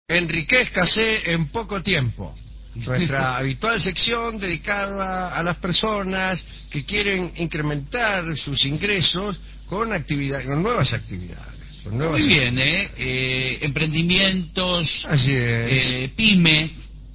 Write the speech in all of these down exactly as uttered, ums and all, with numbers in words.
Enriquézcase en poco tiempo. Nuestra habitual sección dedicada a las personas que quieren incrementar sus ingresos con actividades, con nuevas actividades. Con nuevas Muy bien, actividades. ¿eh? eh emprendimientos, Así es. eh, pyme,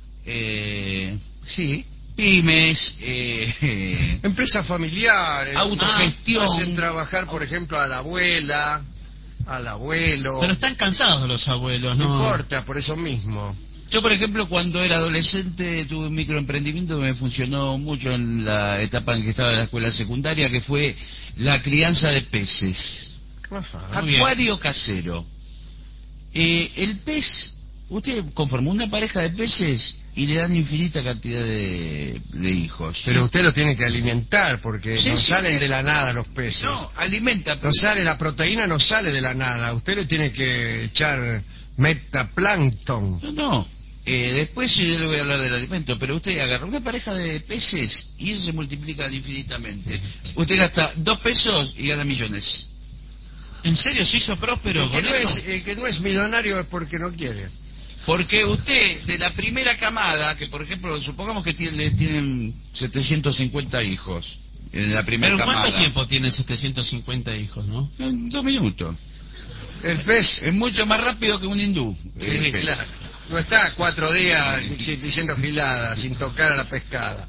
eh, Sí. pymes, eh, Empresas familiares. autogestión. Hacen trabajar, por ejemplo, a la abuela, al abuelo. Pero están cansados los abuelos, No ¿no? importa, por eso mismo. Yo, por ejemplo, cuando era adolescente tuve un microemprendimiento que me funcionó mucho en la etapa en que estaba en la escuela secundaria, que fue la crianza de peces. Ajá. Muy bien. Acuario casero. Eh, el pez, usted conformó una pareja de peces y le dan infinita cantidad de, de hijos. Pero usted lo tiene que alimentar porque Sí, no sí, salen eh, de la nada los peces. No, alimenta. No sale, la proteína no sale de la nada. Usted le tiene que echar metaplancton. No, no. Eh, después yo le voy a hablar del alimento, pero usted agarra una pareja de peces y ellos se multiplican infinitamente. Usted gasta dos pesos y gana millones. ¿En serio se hizo próspero El que, con no eso? es, el que no es millonario es porque no quiere. Porque usted, de la primera camada, que por ejemplo, supongamos que tiene, tienen setecientos cincuenta hijos, en la primera ¿Pero en camada. cuánto tiempo tienen setecientos cincuenta hijos, no? En dos minutos. El pez, Es mucho más rápido que un hindú. sí, el pez. claro, no está cuatro días diciendo giladas sin tocar a la pescada.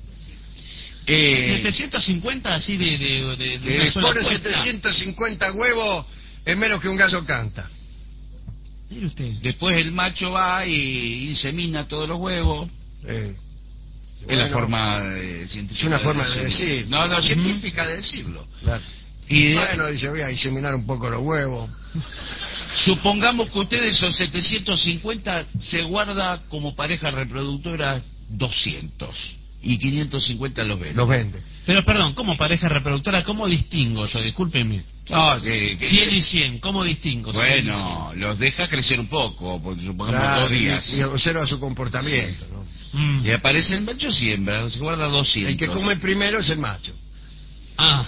Eh, setecientos cincuenta así de, de, de, de una Que sola pone puesta. setecientos cincuenta huevos es menos que un gallo canta. Mire usted. después el macho va y insemina todos los huevos. Eh, Es la bueno, forma eh, científica. es una forma de decirlo. decir. No, no, científica de decirlo. claro. Y de- Bueno, dice, voy a inseminar un poco los huevos. supongamos que usted de esos setecientos cincuenta se guarda como pareja reproductora doscientos y quinientos cincuenta los vende. Los vende. Pero perdón, como pareja reproductora, ¿cómo distingo yo? Discúlpeme. No, que, que- cien y cien, ¿cómo distingo? cien y bueno, los deja crecer un poco, porque supongamos Claro, dos días. y, y observa su comportamiento, ¿no? cien. Mm. Y aparecen machos y hembras, se guarda doscientos. El que come primero es el macho. Ah,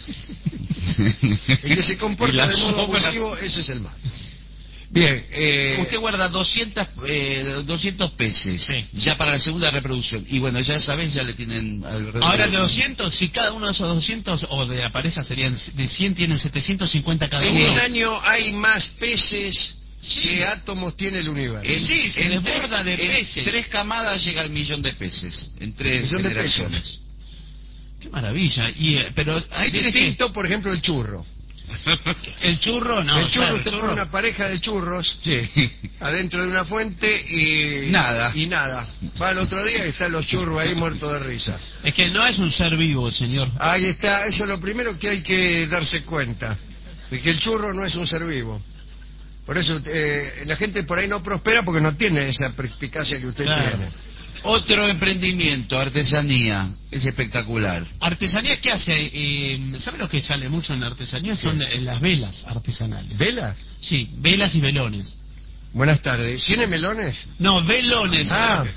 El que se Y comporta la de modo sopa- abusivo, ese es el macho. Bien, eh, Usted guarda doscientos, eh, doscientos peces, Sí. ya para la segunda reproducción. Y bueno, ya sabes, ya le tienen alrededor. ahora de doscientos, si cada uno de esos doscientos, o de la pareja serían de cien, tienen setecientos cincuenta cada en uno. un año hay más peces Sí. que átomos tiene el universo. En- Sí, se en desborda tres- de en peces. tres camadas llega al millón de peces, en tres Millón de generaciones. Qué maravilla. Y, eh, pero ahí tiene que... Distinto, por ejemplo, el churro. El churro, no. el churro, claro, usted el pone una pareja de churros Sí. adentro de una fuente y... Nada. Y nada. Va al otro día y están los churros ahí muertos de risa. Es que no es un ser vivo, señor. Ahí está, eso es lo primero que hay que darse cuenta, de que el churro no es un ser vivo. Por eso eh, la gente por ahí no prospera porque no tiene esa perspicacia que usted Claro. tiene. Otro emprendimiento, artesanía, es espectacular. ¿Artesanía qué hace? Eh, ¿Sabe lo que sale mucho en la artesanía? Son eh, las velas artesanales. ¿Vela? Sí, velas y velones. Buenas tardes. ¿Tiene melones? No, velones. Ah.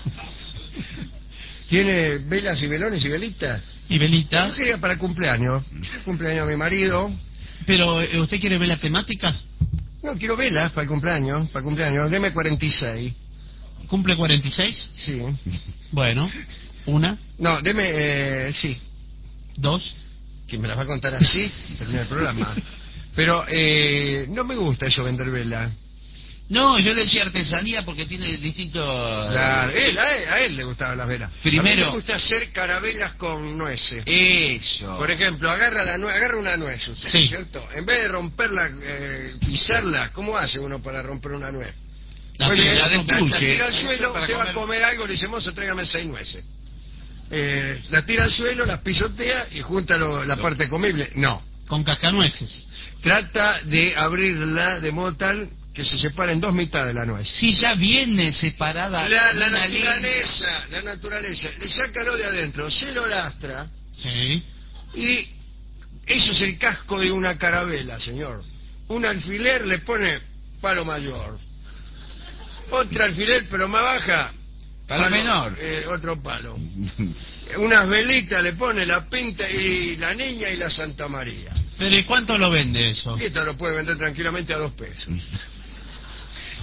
¿Tiene velas y velones y velitas? Y velitas. Sería para cumpleaños. Cumpleaños de mi marido. Pero, eh, ¿usted quiere vela temática? No, quiero velas para el cumpleaños. Para el cumpleaños. Deme cuarenta y seis. ¿Cumple cuarenta y seis? Sí. Bueno, una, No, deme... Eh, sí. dos. Que me las va a contar así, termina el programa. Pero eh, no me gusta eso, vender velas. No, yo le decía artesanía porque tiene distintos... Claro, él, a, él, a él le gustaban las velas. Primero- A mí me gusta hacer carabelas con nueces. Eso. Por ejemplo, agarra la nue agarra una nuez, usted, Sí. ¿cierto? En vez de romperla, eh, pisarla, ¿cómo hace uno para romper una nuez? La Muy bien, la la, destruye. la tira al suelo, Para usted va a comer. comer algo, le dice, mozo, tráigame seis nueces. Eh, la tira al suelo, las pisotea y junta lo- la No. parte comible. No. Con cascanueces. Trata de abrirla de modo tal que se separe en dos mitades la nuez. Si ya viene separada La, la una línea. naturaleza, la naturaleza, le saca lo de adentro, se lo lastra Sí. y eso es el casco de una carabela, señor. Un alfiler le pone palo mayor, otro alfiler pero más baja, Palo menor. eh, otro palo. Unas velitas le pone la pinta y la niña y la Santa María. Pero ¿y cuánto lo vende eso? Y esto lo puede vender tranquilamente a dos pesos.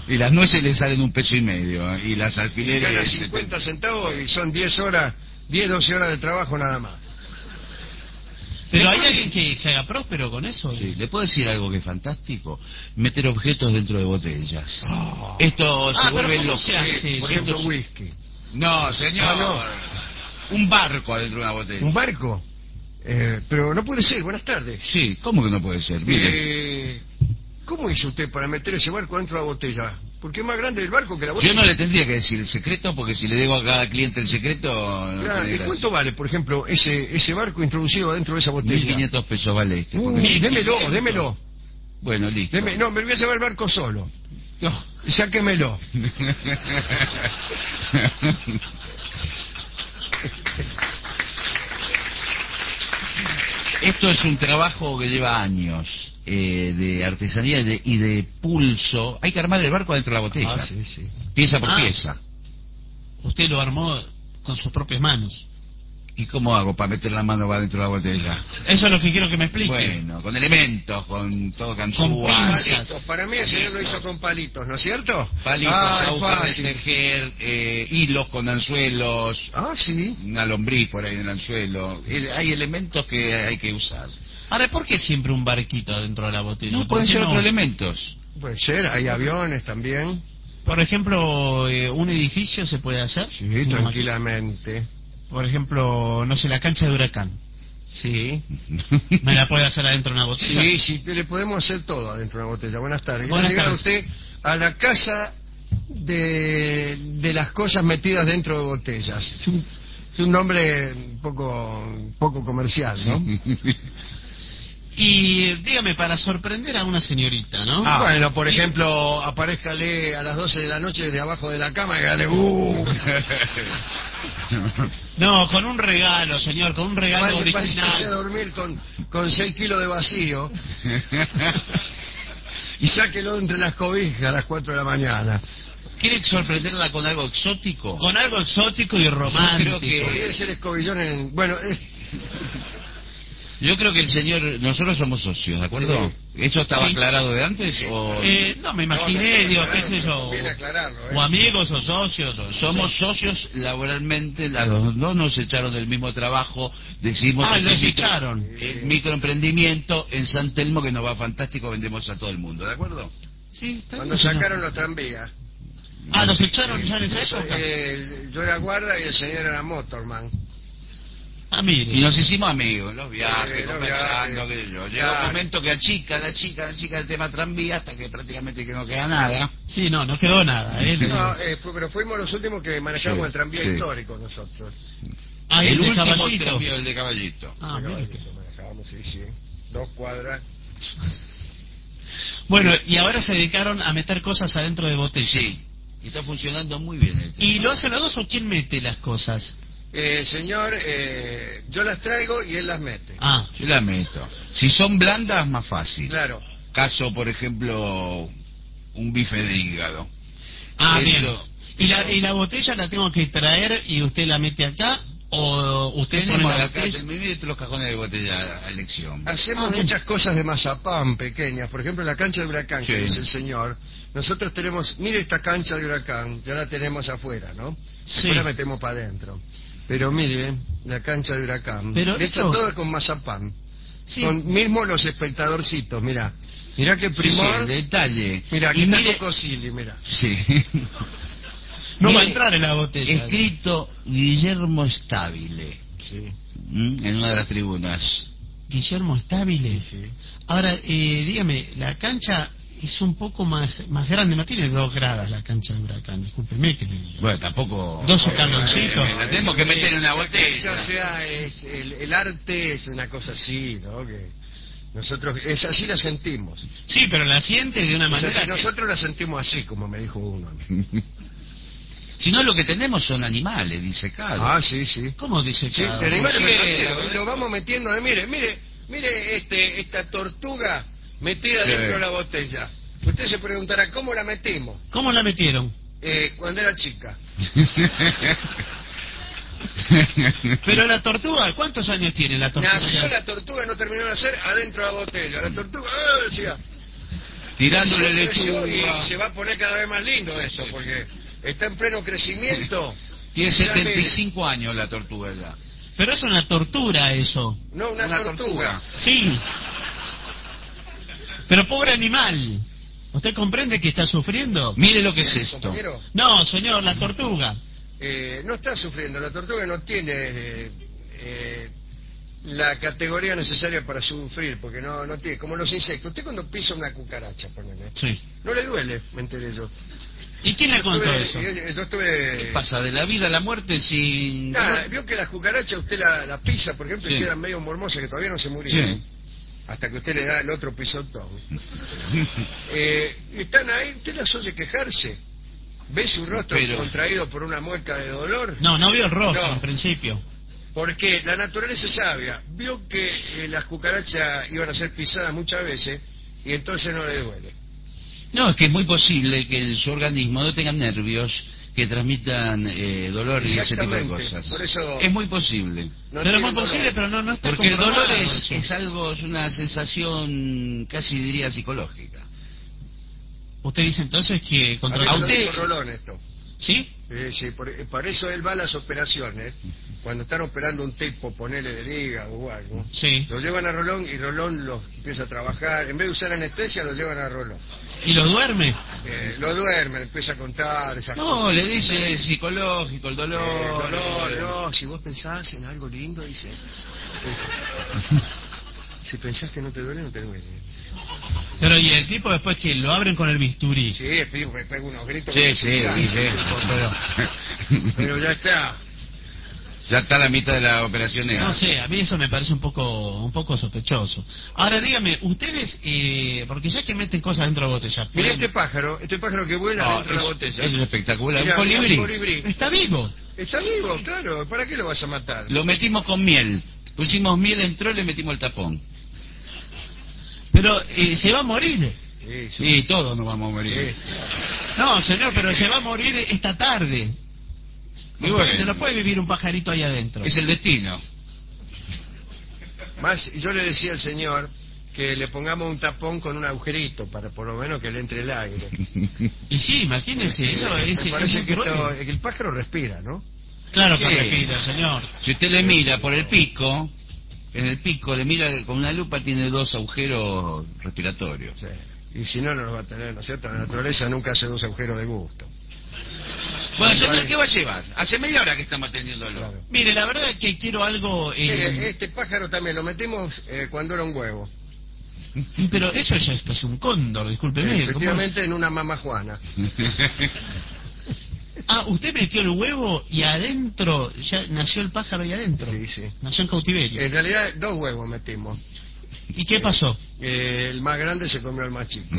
Y las nueces le salen un peso y medio, ¿eh? Y las Gana alfileres... cincuenta centavos y son diez horas, diez, doce horas de trabajo nada más. Pero hay alguien que se haga próspero con eso. Sí, ¿le puedo decir algo que es fantástico? Meter objetos dentro de botellas. Oh. Esto se Ah, pero vuelve ¿cómo loco. se hace? Eh, por Sí, ejemplo, entonces- whisky. No, señor. Ah, Un barco adentro de una botella. ¿Un barco? Eh, pero no puede ser, buenas tardes. Sí, ¿cómo que no puede ser? Mire, Eh, ¿Cómo hizo usted para meter ese barco dentro de la botella? Porque es más grande el barco que la botella. yo no le tendría que decir el secreto, porque si le digo a cada cliente el secreto... no Claro, tiene ¿y gracia. cuánto vale, por ejemplo, ese ese barco introducido dentro de esa mil botella? quinientos pesos vale este. Uh, porque- démelo, démelo. Bueno, listo. Deme- no, me voy a llevar el barco solo. No. Sáquemelo. Esto es un trabajo que lleva años, eh, de artesanía y de, y de pulso. Hay que armar el barco dentro de la botella, Ah, sí, sí. pieza por Ah. pieza. Usted lo armó con sus propias manos. ¿Y cómo hago para meter la mano va dentro de la botella? Eso es lo que quiero que me explique. Bueno, con elementos, con todo Con ganzúa, pinzas. Palitos. Para mí el señor lo hizo con palitos, ¿no es cierto? palitos, Ah, es agujas de fácil. tejer, eh, hilos con anzuelos, Ah, sí. una lombriz por ahí en el anzuelo. Eh, Hay elementos que hay que usar. Ahora, ¿por qué siempre un barquito adentro de la botella? No, ¿Por pueden qué ser no? otros elementos. Puede ser, hay aviones también. Por ejemplo, eh, un edificio se puede hacer. Sí, Una tranquilamente. máquina. Por ejemplo, no sé, la cancha de Huracán. Sí. ¿Me la puede hacer adentro de una botella? Sí, sí, le podemos hacer todo adentro de una botella. Buenas tardes. Buenas Quiero llegar tardes. usted a la casa de, de las cosas metidas dentro de botellas. Es un, es un nombre un poco, poco comercial, ¿no? Y dígame, para sorprender a una señorita, ¿no? Ah, bueno, por Y- ejemplo, aparezcale a las doce de la noche desde abajo de la cama y dale, ¡uh! No, con un regalo, señor, con un regalo Vaya, váyase a original. dormir con, con seis kilos de vacío y sáquelo entre las cobijas a las cuatro de la mañana. ¿Quiere sorprenderla con algo exótico? Con algo exótico y romántico. creo que- Podría ser escobillón en... Bueno, eh, Yo creo que el señor, nosotros somos socios, ¿de acuerdo? ¿Eso estaba Sí. aclarado de antes o...? Eh, no, me imaginé, No, no, digo, no, qué no, sé yo. conviene aclararlo, ¿eh? O amigos o socios. O, Somos sí. socios laboralmente, las dos no nos echaron del mismo trabajo, decimos... Ah, que los este micro- echaron. eh, microemprendimiento en San Telmo que nos va fantástico, vendemos a todo el mundo, ¿de acuerdo? Sí, está Cuando bien, señor. sacaron los tranvías. Ah, los echaron ya en esa Yo, época. eh, yo era guarda y el señor era motorman. Ah, mire. Y nos hicimos amigos, en los viajes, Sí, los conversando, viajes. qué sé yo. Llegó Claro. un momento que achica, la chica, la chica el tema tranvía, hasta que prácticamente que no queda nada. Sí, no, no quedó nada. ¿eh? No, eh, fue- pero fuimos los últimos que manejamos Sí, el tranvía sí. histórico nosotros. Ah, el el de último Caballito. tranvía, el de Caballito. Ah, Pero, mire eh, usted. manejábamos, sí, sí. Dos cuadras. Bueno, y ahora se dedicaron a meter cosas adentro de botellas. Sí, y está funcionando muy bien el tema. ¿Y lo hacen los dos o quién mete las cosas? Eh, señor, eh, yo las traigo y él las mete. Ah, Yo la meto. Si son blandas, más fácil. Claro. Caso, por ejemplo, un bife de hígado. ah Eso- bien. ¿Y la, ¿Y la botella la tengo que traer y usted la mete acá? ¿O usted pone Tenemos la acá, botella? mire los cajones de botella a elección. Hacemos Ah, bien. muchas cosas de mazapán pequeñas. Por ejemplo, la cancha de Huracán, Sí. que dice el señor. Nosotros tenemos, mire esta cancha de Huracán, ya la tenemos afuera, ¿no? Sí. Después la metemos para adentro. Pero mire, la cancha de Huracán. Pero hecha eso- toda con mazapán. Sí. Con mismo los espectadorcitos, mira. Mira qué Sí, sí, primor. el detalle. Mira, aquí Y está mire- Coco Silly, mira. Sí. No va a Mire, entrar en la botella. Escrito Guillermo Stabile, Sí, ¿m? en una de las tribunas. Guillermo Stabile. sí. Ahora, eh, dígame, la cancha es un poco más más grande, no tiene dos gradas la cancha de Huracán, discúlpeme que le diga. Bueno, tampoco... Dos Eh, escaloncitos. eh, La tenemos que meter en una La cancha, botella. o sea, es, el, el arte es una cosa así, ¿no? Que nosotros, es así la sentimos. Sí, pero la siente de una Es manera así, que- nosotros la sentimos así, como me dijo uno. Si no, lo que tenemos son animales, dice Carlos. Ah, sí, sí. ¿Cómo dice Sí, cada tenemos uno? que Sí, meterlo, la- y lo vamos metiendo. Mire, mire, mire este, esta tortuga metida Sí. dentro de la botella. Usted se preguntará, ¿cómo la metimos? ¿Cómo la metieron? Eh, cuando era chica. Pero la tortuga, ¿cuántos años tiene la tortuga? Nació la tortuga, no terminó de nacer, adentro de la botella. La tortuga, ¡ah! decía. tirándole Creció lechuga. y se va a poner cada vez más lindo esto, porque está en pleno crecimiento. Tiene Ya setenta y mire, cinco años la tortuga ya. Pero es una tortura eso. No, una, Una tortuga. tortuga. Sí. Pero pobre animal. ¿Usted comprende que está sufriendo? Mire lo que es Eh, esto. compañero, No, señor, la tortuga. eh, no está sufriendo. La tortuga no tiene eh, eh, la categoría necesaria para sufrir, porque no, no tiene, como los insectos. Usted cuando pisa una cucaracha, ponele, Sí. no le duele, me enteré yo. ¿Y quién le contó Estuve- eso? Yo, yo estuve... ¿Qué pasa? ¿De la vida a la muerte sin...? Nada, vio que las cucarachas usted la, la pisa, por ejemplo, y Sí. quedan medio mormosas, que todavía no se murieron. Sí. Hasta que usted le da el otro pisotón. Eh, y están ahí, usted las oye quejarse. ¿Ve su rostro Pero- contraído por una mueca de dolor? No, no vio el rostro No. en principio. Porque la naturaleza es sabia. Vio que eh, las cucarachas iban a ser pisadas muchas veces y entonces no le duele. No, es que es muy posible que en su organismo no tenga nervios que transmitan eh, dolor y ese tipo de Exactamente. cosas. Por eso- Es muy posible. No pero es tiene muy dolor. posible, pero no, no está Porque el dolor comprobado es, eso. es algo, es una sensación casi diría psicológica. Usted dice entonces que A mí contra... me ¿A lo usted? dijo Rolón esto. ¿Sí? Eh, sí, por, eh, por eso él va a las operaciones, cuando están operando un tipo, ponele del hígado o algo, Sí. lo llevan a Rolón y Rolón los empieza a trabajar, en vez de usar anestesia lo llevan a Rolón. ¿Y lo duerme? Eh, lo duerme, empieza a contar esas No, cosas. le dice psicológico, el Eh, dolor. dolor, eh, no, si vos pensás en algo lindo, dice, dice, si pensás que no te duele, no te duele. Pero y el tipo después que lo abren con el bisturí. Sí, es pico que pega unos gritos. Sí, que sí, se sí, sí. pero, pero ya está. Ya está la mitad de la operación hecha. No sé, a mí eso me parece un poco un poco sospechoso. Ahora dígame, ustedes, eh, porque ya que meten cosas dentro de botellas, Mira ¿pueden- este pájaro, este pájaro que vuela No, dentro de la es, botella. es espectacular. Mirá, Un mirá, colibrí. un colibrí. está vivo. Está vivo, claro. ¿Para qué lo vas a matar? Lo metimos con miel. Pusimos miel, entró y le metimos el tapón. Pero eh, se va a morir. Sí, sí. Y todos nos vamos a morir. Sí. No, señor, pero se va a morir esta tarde. Y bueno, No puede vivir un pajarito ahí adentro. es el destino. Más, yo le decía al señor que le pongamos un tapón con un agujerito para por lo menos que le entre el aire. Y sí, imagínese, eso es, Me es parece muy que, esto- cruel. que el pájaro respira, ¿no? Claro que Sí. respira, señor. Si usted le mira por el pico, en el pico le mira con una lupa, tiene dos agujeros respiratorios. Sí. Y si no, no lo va a tener, ¿no es cierto? La naturaleza nunca hace dos agujeros de gusto. Bueno, señor, ¿qué va a llevar? Hace media hora que estamos atendiéndolo. Claro. Mire, la verdad es que quiero algo... eh, Mire, este pájaro también lo metimos eh, cuando era un huevo. Pero eso ya esto es un cóndor, discúlpeme. ¿cómo? Efectivamente, en una mama juana. Ah, usted metió el huevo y adentro, ya nació el pájaro ahí adentro. Sí, sí. Nació en cautiverio. En realidad, dos huevos metimos. ¿Y qué pasó? Eh, el más grande se comió al más chico.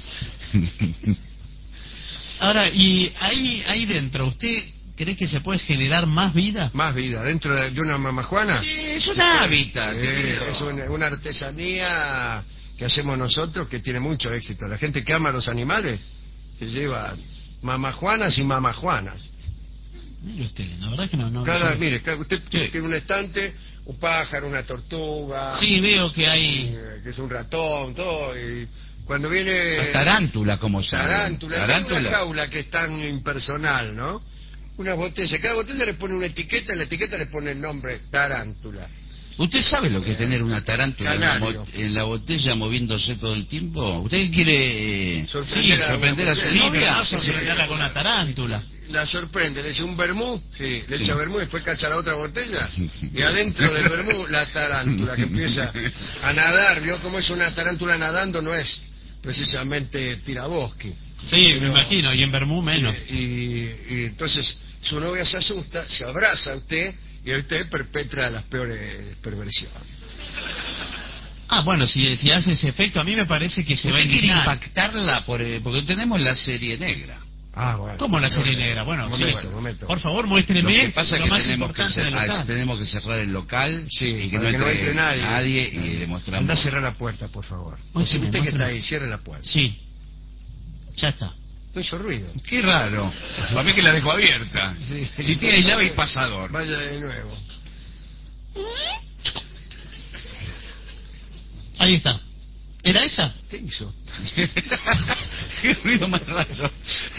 Ahora, y ahí, ahí dentro, ¿usted cree que se puede generar más vida? Más vida, dentro de, de una mamajuana. Sí, es un hábitat. Eh, querido. es una, una artesanía que hacemos nosotros que tiene mucho éxito. La gente que ama a los animales se lleva mamajuanas y mamajuanas. Mire usted, la verdad que no... no Cada, no- mire, cada- usted Sí. tiene un estante, un pájaro, una tortuga, Sí, veo que hay... eh, que es un ratón, todo. Y cuando viene La tarántula, como se llama. tarántula, una jaula que es tan impersonal, ¿no? Una botella, cada botella le pone una etiqueta, en la etiqueta le pone el nombre tarántula. ¿Usted sabe lo que es tener una tarántula en la, Canario. bot- en la botella moviéndose todo el tiempo? ¿Usted quiere eh, Sorprender sí, a sorprender a una su Sí, mujer. pero novia? no sorprenderla con una tarántula. La sorprende, le dice un vermú, sí, le Sí. echa vermú y después cacha la otra botella y adentro del vermú la tarántula que empieza a nadar, ¿vio cómo es una tarántula nadando? No es precisamente tirabosque. Sí, me Pero- imagino, y en Bermú menos. Y, y- y entonces su novia se asusta, se abraza a usted y usted perpetra las peores perversiones. Ah, bueno, si, si hace ese efecto, a mí me parece que se va a ¿Usted quiere indignar. impactarla? Por, eh, porque tenemos la serie negra. Ah, bueno. ¿Cómo la serie negra? Bueno, momento, sí. momento. Por favor, Lo muéstreme que pasa es lo que más tenemos que, importante del cer- ah, local. tenemos que cerrar el local Sí, y que para no que no entre, entre nadie. nadie y le mostramos. Anda a cerrar la puerta, por favor. Muéstrame, Usted que muéstrame. está ahí, cierre la puerta. Sí. Ya está. No hizo ruido. Qué raro. Para mí que la dejo abierta. Sí. Si tiene llave y pasador. Vaya de nuevo. Ahí está. ¿Era esa? ¿Qué hizo? Qué ruido más raro.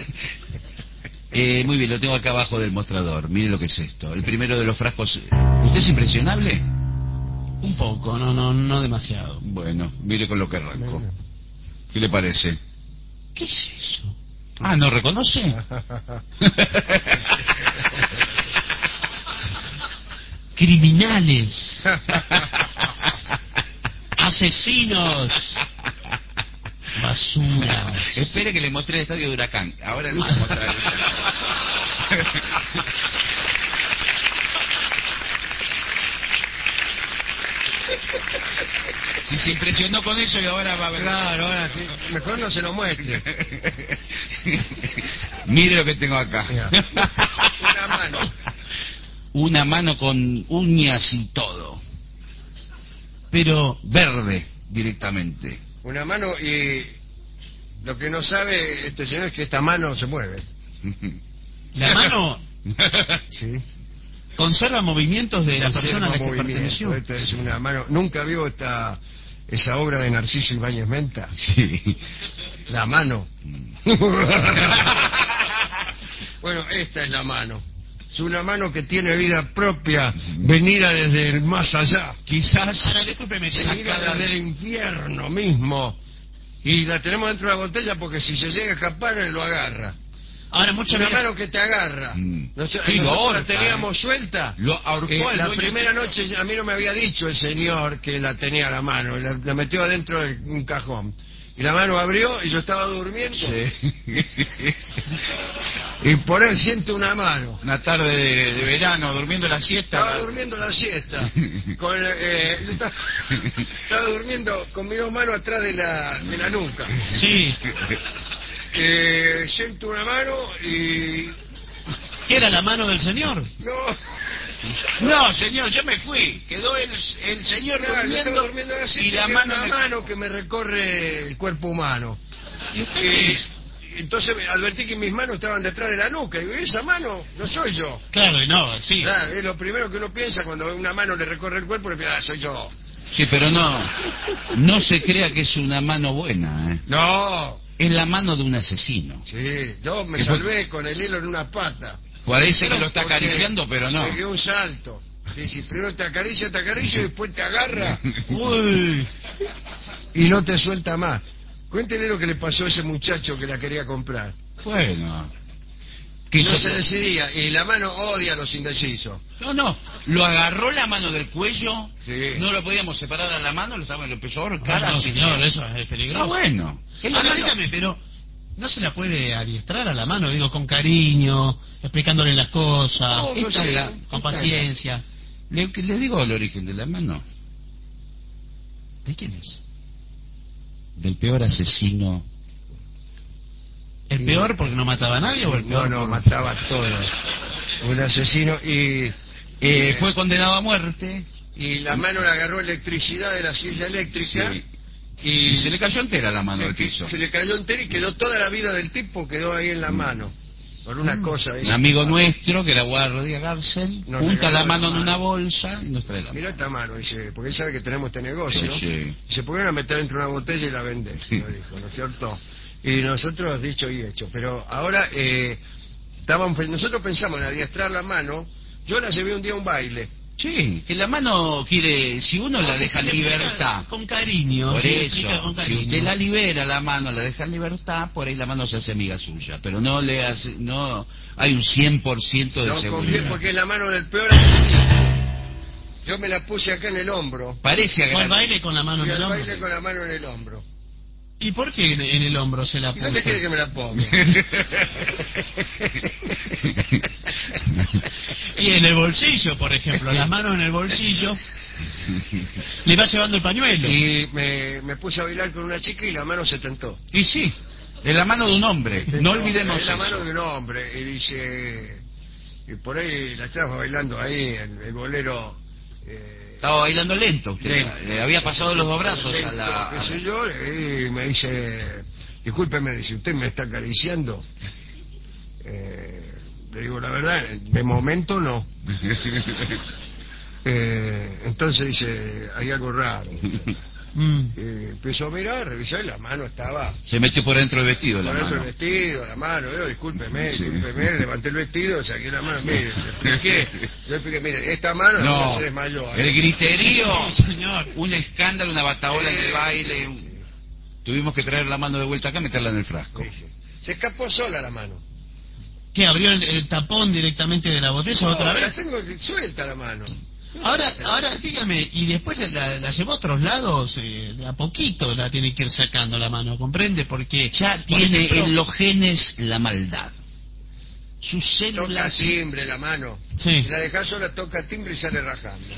Eh, muy bien, lo tengo acá abajo del mostrador. Mire lo que es esto. El primero de los frascos. ¿Usted es impresionable? Un poco, no, no, no demasiado. Bueno, mire con lo que arranco. ¿Qué le parece? ¿Qué es eso? Ah, ¿no reconoce? Criminales. Asesinos. Basura. Espere que le mostré el estadio de Huracán. Ahora le voy a mostrar el estadio. Si se impresionó con eso y ahora va a ver. Claro, ahora sí, mejor no se lo muestre. Mire lo que tengo acá. Mira. Una mano. Una mano con uñas y todo. Pero verde directamente. Una mano y lo que no sabe este señor es que esta mano se mueve. La mano Sí. conserva movimientos de la persona a la que Movimiento. perteneció. Esta es una mano. ¿Nunca vio esta esa obra de Narciso Ibáñez Menta? Sí. La mano. Bueno, esta es la mano. Es una mano que tiene vida propia, venida desde el más allá. Quizás Ahora, discúlpeme, Venida sacada desde el de... infierno mismo. Y la tenemos dentro de la botella porque si se llega a escapar, él lo agarra. ahora mucha Una vida- mano que te agarra. Mm. Nos- Y lo nosotros ahorca, la teníamos ¿eh? suelta. Lo ahorcó Eh, al la dueño. primera noche a mí no me había dicho el señor que la tenía a la mano. La, la metió adentro de un cajón. Y la mano abrió y yo estaba durmiendo. Sí. Y por él siento una mano. Una tarde de, de verano, durmiendo la siesta. Estaba durmiendo la siesta. Con, eh, yo estaba, estaba durmiendo con mis dos manos atrás de la, de la nuca. Sí. Eh, siento una mano y... ¿Qué era la mano del señor? No, No, señor, yo me fui. Quedó el, el señor claro, yo durmiendo, estaba durmiendo en la siesta y la y mano... una me- mano que me recorre el cuerpo humano. ¿Y usted Y qué? entonces me advertí que mis manos estaban detrás de la nuca. Y digo, esa mano no soy yo. Claro, y no, sí. Claro, es lo primero que uno piensa cuando una mano le recorre el cuerpo, le piensa, ah, soy yo. Sí, pero no, no se crea que es una mano buena, ¿eh? No, Es la mano de un asesino. sí, yo me ¿Qué fue? salvé con el hilo en una pata. Parece que lo está Porque acariciando, pero no. Pegué un salto. Sí, sí, primero te acaricia, te acaricia y después te agarra Uy. y no te suelta más. Cuéntele lo que le pasó a ese muchacho que la quería comprar. Bueno. No Quiso- se decidía y la mano odia a los indecisos. No, no, lo agarró la mano del cuello, Sí. no lo podíamos separar a la mano, lo, estaba, lo empezó a ahorcar. No, no, así. señor, eso es peligroso. Ah, bueno. Es la Ahora, mano- dígame, pero no se la puede adiestrar a la mano, digo, con cariño, explicándole las cosas, No, no Esta sé. es la- con esta paciencia. Le, le digo el origen de la mano. ¿De quién es? Del peor asesino. ¿El peor porque no mataba a nadie o el No, peor? no, por- mataba a todos. Un asesino y... Eh, eh, fue condenado a muerte. y la mano le agarró electricidad de la silla eléctrica Sí. y, Y se le cayó entera la mano al piso. se le cayó entera y quedó toda la vida del tipo, quedó ahí en la mano. Por una cosa de Un esa. amigo nuestro, que era guardia cárcel, Nos junta regaló la la mano en mano. una bolsa y nos trae la Mira mano. esta mano, dice, porque él sabe que tenemos este negocio. Sí, sí. Dice, ¿por qué no la meter dentro de una botella y la vendés? Sí. Lo dijo, ¿no es cierto? Y nosotros, dicho y hecho. Pero ahora, eh, estábamos, nosotros pensamos en adiestrar la mano. Yo la llevé un día a un baile. Sí, que la mano quiere, si uno la deja en Se le explica libertad, Con cariño. por se le explica eso, con si cariño. usted la libera la mano, la deja en libertad, por ahí la mano se hace amiga suya, pero no le hace, no, hay un cien por ciento de No confío seguridad. porque es la mano del peor asesino. Yo me la puse acá en el hombro. Parece Fue al agradable. baile con la mano Fui en el al hombro. baile con la mano en el hombro. ¿Y por qué en, en el hombro se la ¿Y puso? dónde quiere que me la ponga? Y en el bolsillo, por ejemplo, la mano en el bolsillo, le va llevando el pañuelo. Y me, me puse a bailar con una chica y la mano se tentó. Y sí, es la mano de un hombre, no olvidemos Es la eso. mano de un hombre. Y dice... Y por ahí la estaba bailando ahí, el, el bolero... eh, Estaba bailando lento usted, lento. le había pasado los dos brazos a lento, la... qué a sé la- yo, y me dice... Discúlpeme, dice, ¿usted me está acariciando? Eh, le digo, la verdad, de momento no. Eh, entonces dice, hay algo raro. Mm. Eh, empezó a mirar, revisó y la mano estaba Se metió por dentro del vestido la por dentro mano. del vestido, la mano. Yo, discúlpeme, Sí. discúlpeme, levanté el vestido, saqué la mano, mire, le expliqué. Yo expliqué, mire, esta mano No, se desmayó. el griterío, Sí, señor. un escándalo, una bataola en el baile. un- Tuvimos que traer la mano de vuelta acá y meterla en el frasco. Sí, sí. Se escapó sola la mano. ¿Qué, abrió el, el tapón directamente de la botella No, otra la vez? tengo suelta la mano. Ahora, ahora dígame, y después la, la llevó a otros lados, eh, de a poquito la tiene que ir sacando la mano, ¿comprende? Porque Ya por tiene ejemplo, en los genes la maldad. Sus Toca células... timbre la mano. Sí. Y la dejás sola, toca timbre y sale rajando.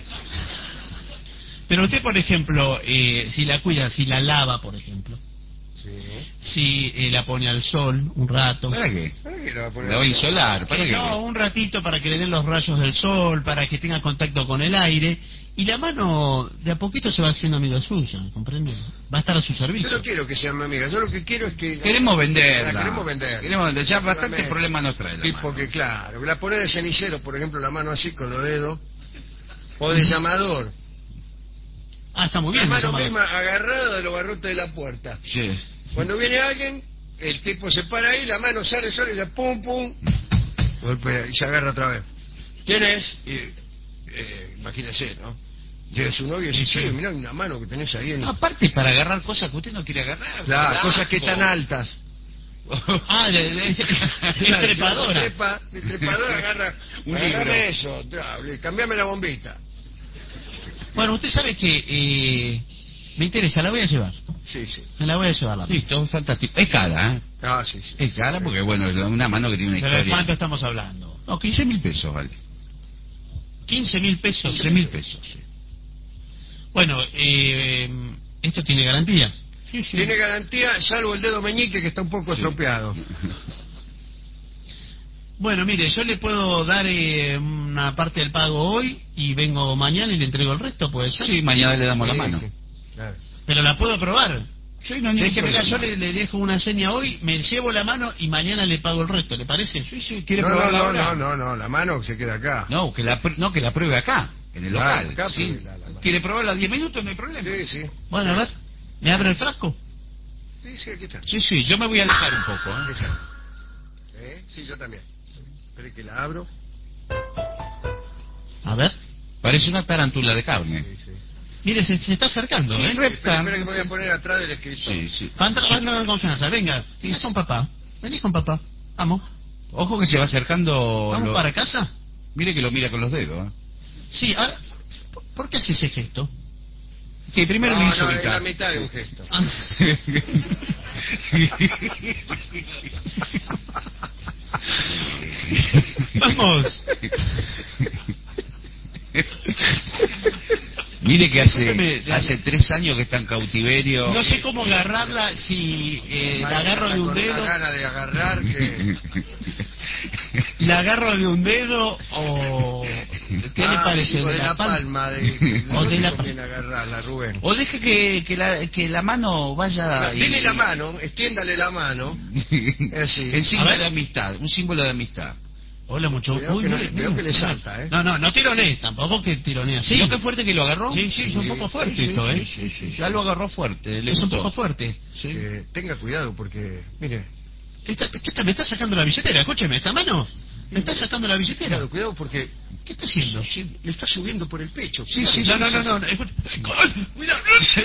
Pero usted, por ejemplo, eh, si la cuida, si la lava, por ejemplo, Sí. si eh, la pone al sol un rato, ¿Para qué? ¿Para qué la va a poner La voy a así? insolar, ¿para que qué? no, un ratito para que le den los rayos del sol, para que tenga contacto con el aire, y la mano de a poquito se va haciendo amiga suya, ¿comprende? Va a estar a su Yo servicio. no quiero que sea mi amiga, yo lo que quiero es que... Queremos venderla. La queremos vender. Queremos vender. Ya bastante Solamente. problema nos trae la Tipo mano. que, claro, la pone de cenicero, por ejemplo, la mano así con los dedos, o de llamador. Ah, está muy La bien. mano llamador. misma agarrada de los barrotes de la puerta. Sí. Cuando viene alguien, el tipo se para ahí, la mano sale sola y le pum, pum, golpea y se agarra otra vez. ¿Quién es? Y, eh, imagínese, ¿no? Llega su novio y dice, Sí, sí, sí. mirá una mano que tenés ahí en... No, aparte para agarrar cosas que usted no quiere agarrar. Claro, Asco. cosas que están altas. Ah, de, de, de- Claro, trepadora. Mi trepa, mi trepadora agarra, Un agarrame libro. eso, tra- cambiame la bombita. Bueno, usted sabe que eh, me interesa, la voy a llevar. Sí, sí. Me la voy a llevar la Sí, todo es fantástico. Es cara, ¿eh? Ah, sí, sí. Es cara porque, bueno, es una mano que tiene una ¿Pero de historia. cuánto estamos hablando? No, quince mil pesos, vale. quince mil pesos. quince mil pesos, sí. Bueno, eh, esto tiene garantía. Sí, sí. Tiene garantía, salvo el dedo meñique que está un poco Sí. estropeado. Bueno, mire, yo le puedo dar eh, una parte del pago hoy y vengo mañana y le entrego el resto, puede ser. Sí, mañana le damos la Sí, mano. sí, claro. Pero la puedo probar. Sí, no hay ningún Déjeme acá, yo problema. le, le dejo una seña hoy, me llevo la mano y mañana le pago el resto, ¿le parece? Sí, sí, ¿quiere No, no, probarla no, ahora? no, no, no, la mano se queda acá. No, que la, pr- no, que la pruebe acá, en el Claro, local. acá ¿sí? pruébela la mano. ¿Quiere probarla diez minutos? No hay problema. Sí, sí. Bueno, a ver, ¿me abre el frasco? Sí, sí, aquí está. Sí, sí, yo me voy a alejar un poco. Aquí ¿eh? está. ¿Eh? Sí, yo también. Espere que la abro. A ver. Parece una tarántula de carne. Sí, sí. Mire, se, se está acercando, Sí, ¿eh? sí. Espera, espera que me voy a poner atrás del escritor. Sí, sí. Va a entrar, va a entrar con confianza, venga, vení con papá, vení con papá, vamos, Ojo que se va acercando... vamos lo- para casa. Mire que lo mira con los dedos. ¿eh? Sí, ahora, ¿por- ¿por qué hace ese gesto? Que primero No, me no, es la insulta. mitad de un gesto. Ah, vamos. Mire que hace Discúlpeme, la- hace tres años que está en cautiverio. No sé cómo agarrarla, si eh, la agarro de un Con dedo, una gana de agarrar que... la agarro de un dedo o... ¿Qué le Ah, parece? sí, o de la palma de... de O de dónde la- conviene agarrarla, Rubén. O deje que, que, la, que la mano vaya... y- Dele la mano, extiéndale la mano. Así. El A símbolo ver. de amistad, un símbolo de amistad. Hola, mucho... Cuidado Uy, que no- mire, cuidado mire, que le mire. salta, ¿eh? No, no, no tironee, tampoco que tironee así. ¿Vio qué fuerte que lo agarró? Sí, sí, es un Sí, poco fuerte Sí, esto, sí, ¿eh? sí, sí, ya lo agarró fuerte. le Es un gustó. poco fuerte. Sí. Eh, tenga cuidado porque, mire, ¿Qué está, qué está- me está sacando la billetera? Escúcheme, ¿esta mano? Me está sacando la billetera. cuidado, cuidado porque ¿Qué está haciendo? sí, le está subiendo por el pecho. Sí, sí, No, no, no, no. no, escucha- Mira.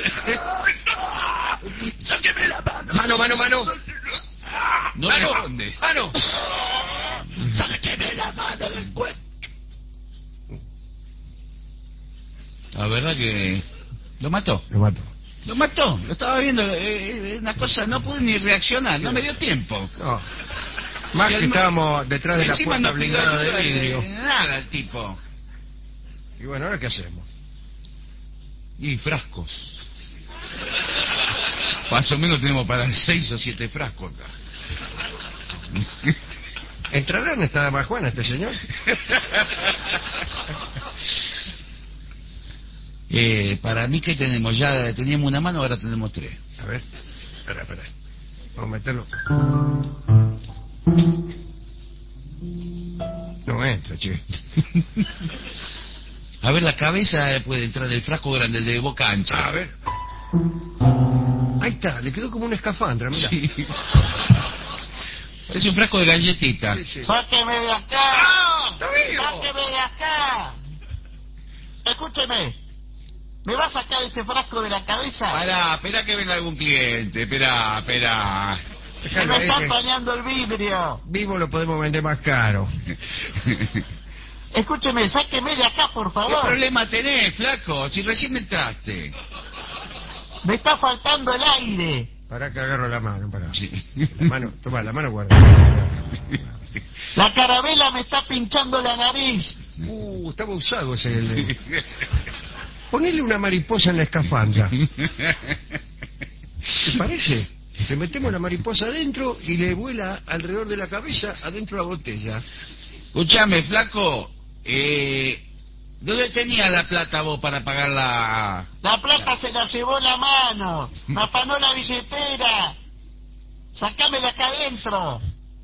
Sáqueme la mano. Mano, mano, mano. No mano, responde. mano. Sáqueme la mano del cuerpo. La verdad que lo mató. Lo mato. Lo mató. Lo estaba viendo. eh, eh, una cosa, no pude ni reaccionar. No me dio tiempo. No. Más Y que además- estábamos detrás de la Encima puerta no pidió blindada ayuda de vidrio. Nada, el tipo. Y bueno, ¿ahora qué hacemos? Y frascos. Más o menos tenemos para seis o siete frascos acá. ¿Entrará en esta dama Juana este señor? Eh, para mí que tenemos ya, teníamos una mano, ahora tenemos tres. A ver, espera, espera. Vamos a meterlo. No entra, che. A ver, la cabeza puede entrar del frasco grande, el de boca ancha. A ver. Ahí está, le quedó como una escafandra, mira. Sí. Es un frasco de galletitas. Sí, sí. ¡Sáqueme de acá! ¡Ah, está vivo! ¡Sáqueme de acá! Escúcheme, ¿me va a sacar este frasco de la cabeza? Pará, espera que venga algún cliente. Espera, espera. Se Déjalo me ahí, está que empañando el vidrio. vivo lo podemos vender más caro. Escúcheme, sáqueme de acá, por ¿Qué favor. problema tenés, flaco? Si recién entraste. Me está faltando el aire. Pará que agarro la mano, pará. Sí. La mano, toma, la mano guarda. La carabela me está pinchando la nariz. Uh, estaba usado ese. El... Ponele una mariposa en la escafandra. ¿Te parece? Le metemos la mariposa adentro y le vuela alrededor de la cabeza adentro de la botella. Escuchame, flaco. Eh, ¿Dónde tenía la plata vos para pagar la...? La plata se la llevó la mano. Me afanó la billetera. Sácame de acá adentro.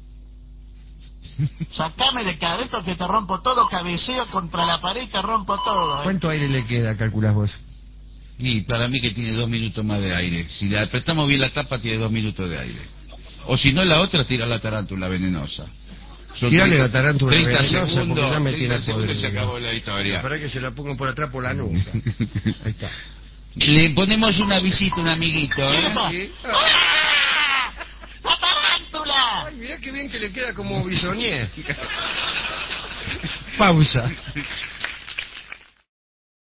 Sácame de acá adentro que te rompo todo. Cabeceo contra la pared y te rompo todo. ¿eh? ¿Cuánto aire le queda, calculás vos? Y para mí que tiene dos minutos más de aire. Si le apretamos bien la tapa, tiene dos minutos de aire. O si no, la otra, tira la tarántula venenosa. Son Tirale treinta la tarántula treinta venenosa, segundos, porque ya me treinta tiene segundos y se podrido. acabó la historia. Para que se la pongan por atrás por la nuca. Ahí está. Le ponemos una visita, un amiguito, ¿Qué ¿eh? pasa? Sí. ¡Ah! ¡La tarántula! Ay, mirá qué bien que le queda como bisoñé. Pausa.